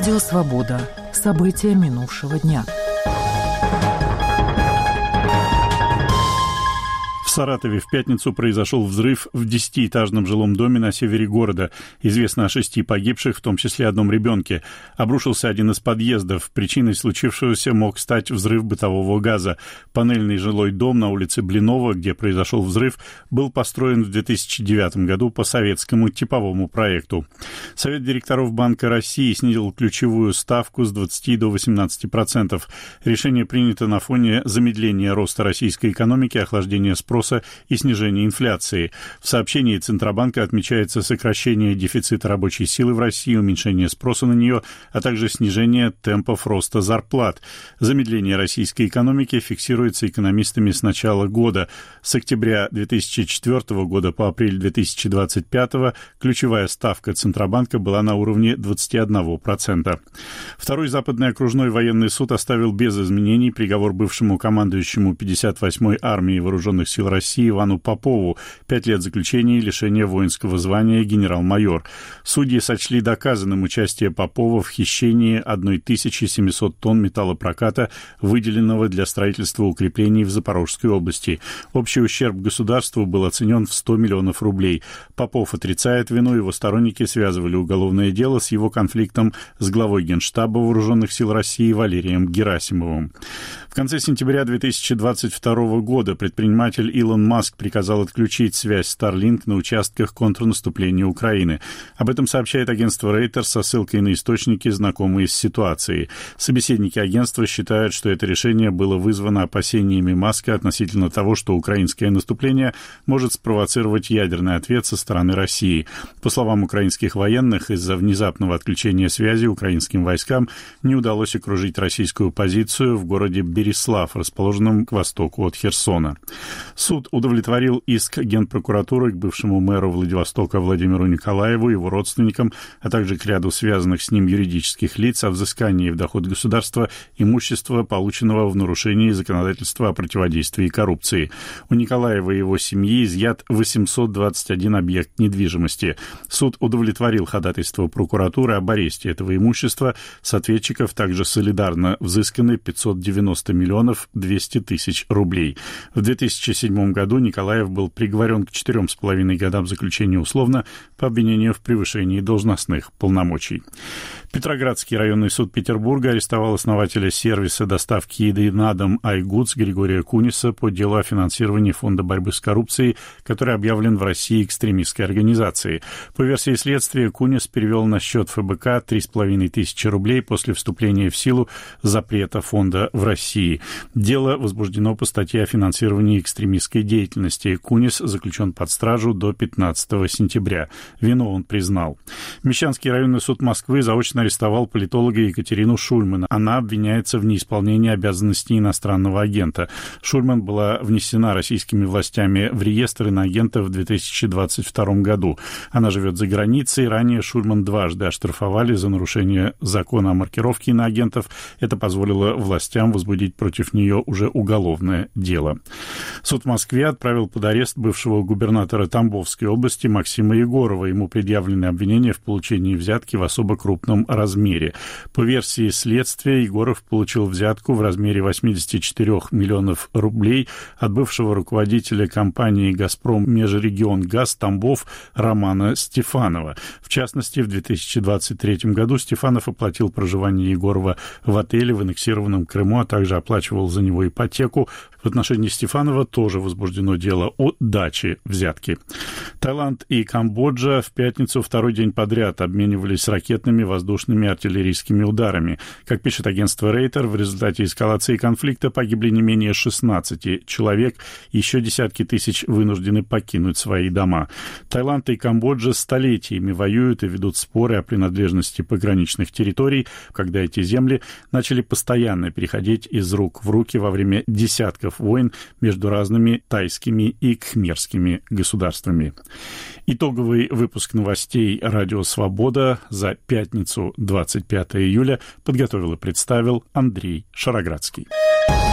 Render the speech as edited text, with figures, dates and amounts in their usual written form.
Радио «Свобода». События минувшего дня. В Саратове в пятницу произошел взрыв в 10-этажном жилом доме на севере города. Известно о 6 погибших, в том числе одном ребенке. Обрушился один из подъездов. Причиной случившегося мог стать взрыв бытового газа. Панельный жилой дом на улице Блинова, где произошел взрыв, был построен в 2009 году по советскому типовому проекту. Совет директоров Банка России снизил ключевую ставку с 20 до 18%. Решение принято на фоне замедления роста российской экономики, охлаждения спроса и снижения инфляции. В сообщении Центробанка отмечается сокращение дефицита рабочей силы в России, уменьшение спроса на нее, а также снижение темпов роста зарплат. Замедление российской экономики фиксируется экономистами с начала года. С октября 2004 года по апрель 2025 ключевая ставка Центробанка была на уровне 21%. Второй Западный окружной военный суд оставил без изменений приговор бывшему командующему 58-й армией вооруженных сил России Ивану Попову, 5 лет заключения и лишения воинского звания генерал-майор. Судьи сочли доказанным участие Попова в хищении 1700 тонн металлопроката, выделенного для строительства укреплений в Запорожской области. Общий ущерб государству был оценен в 100 миллионов рублей. Попов отрицает вину, его сторонники связывали уголовное дело с его конфликтом с главой Генштаба Вооруженных сил России Валерием Герасимовым. В конце сентября 2022 года предприниматель Илон Маск приказал отключить связь Starlink на участках контрнаступления Украины. Об этом сообщает агентство Reuters со ссылкой на источники, знакомые с ситуацией. Собеседники агентства считают, что это решение было вызвано опасениями Маска относительно того, что украинское наступление может спровоцировать ядерный ответ со стороны России. По словам украинских военных, из-за внезапного отключения связи украинским войскам не удалось окружить российскую позицию в городе Берислав, расположенном к востоку от Херсона. Суд удовлетворил иск Генпрокуратуры к бывшему мэру Владивостока Владимиру Николаеву, его родственникам, а также к ряду связанных с ним юридических лиц о взыскании в доход государства имущества, полученного в нарушении законодательства о противодействии коррупции. У Николаева и его семьи изъят 821 объект недвижимости. Суд удовлетворил ходатайство прокуратуры об аресте этого имущества. С ответчиков также солидарно взысканы 590 миллионов 200 тысяч рублей. В 2007 году Николаев был приговорен к 4,5 годам заключения условно по обвинению в превышении должностных полномочий. Петроградский районный суд Петербурга арестовал основателя сервиса доставки еды на дом iGoods Григория Куниса по делу о финансировании Фонда борьбы с коррупцией, который объявлен в России экстремистской организацией. По версии следствия, Кунис перевел на счет ФБК 3,5 тысячи рублей после вступления в силу запрета фонда в России. Дело возбуждено по статье о финансировании экстремистской деятельности. Кунис заключен под стражу до 15 сентября. Вину он признал. Мещанский районный суд Москвы заочно арестовал политолога Екатерину Шульман. Она обвиняется в неисполнении обязанностей иностранного агента. Шульман была внесена российскими властями в реестр иноагента в 2022 году. Она живет за границей. Ранее Шульман дважды оштрафовали за нарушение закона о маркировке иноагентов. Это позволило властям возбудить против нее уже уголовное дело. Суд в Москве отправил под арест бывшего губернатора Тамбовской области Максима Егорова. Ему предъявлены обвинения в получении взятки в особо крупном размере. По версии следствия, Егоров получил взятку в размере 84 миллионов рублей от бывшего руководителя компании «Газпром Межрегионгаз» Тамбов Романа Стефанова. В частности, в 2023 году Стефанов оплатил проживание Егорова в отеле в аннексированном Крыму, а также оплачивал за него ипотеку. В отношении Стефанова тоже возбуждено дело о даче взятки. Таиланд и Камбоджа в пятницу второй день подряд обменивались ракетными, воздушными и артиллерийскими ударами. Как пишет агентство Reuters, в результате эскалации конфликта погибли не менее 16 человек, еще десятки тысяч вынуждены покинуть свои дома. Таиланд и Камбоджа столетиями воюют и ведут споры о принадлежности пограничных территорий, когда эти земли начали постоянно переходить из рук в руки во время десятков войн между разными тайскими и кхмерскими государствами. Итоговый выпуск новостей «Радио Свобода» за пятницу, 25 июля, подготовил и представил Андрей Шароградский.